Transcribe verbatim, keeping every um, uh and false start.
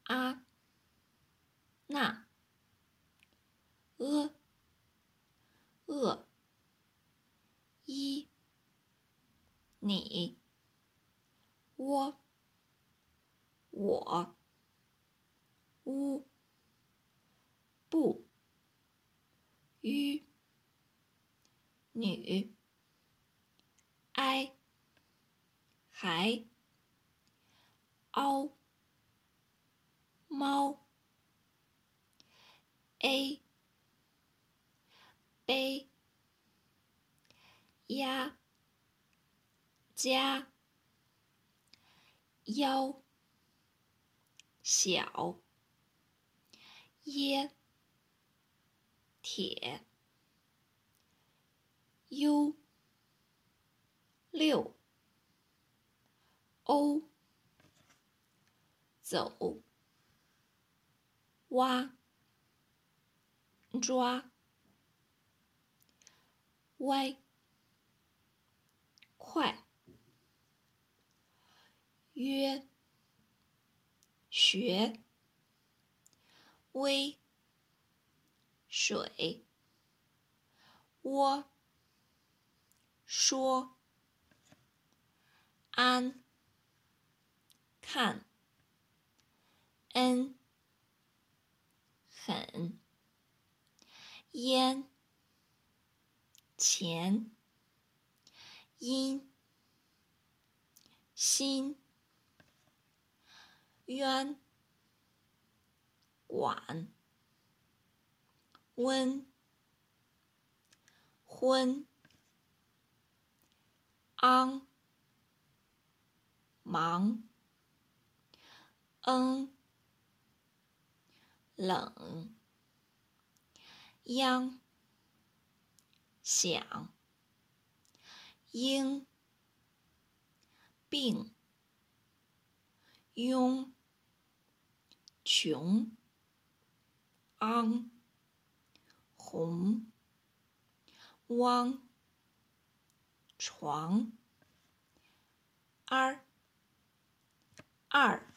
啊那呃饿一你我我乌不吁女哀还凹猫 a 杯鸭家腰小耶铁优六欧走挖抓歪快约学微水窝说安看恩很烟钱阴心冤管温昏昂忙嗯冷央想应病庸穷昂红汪床二二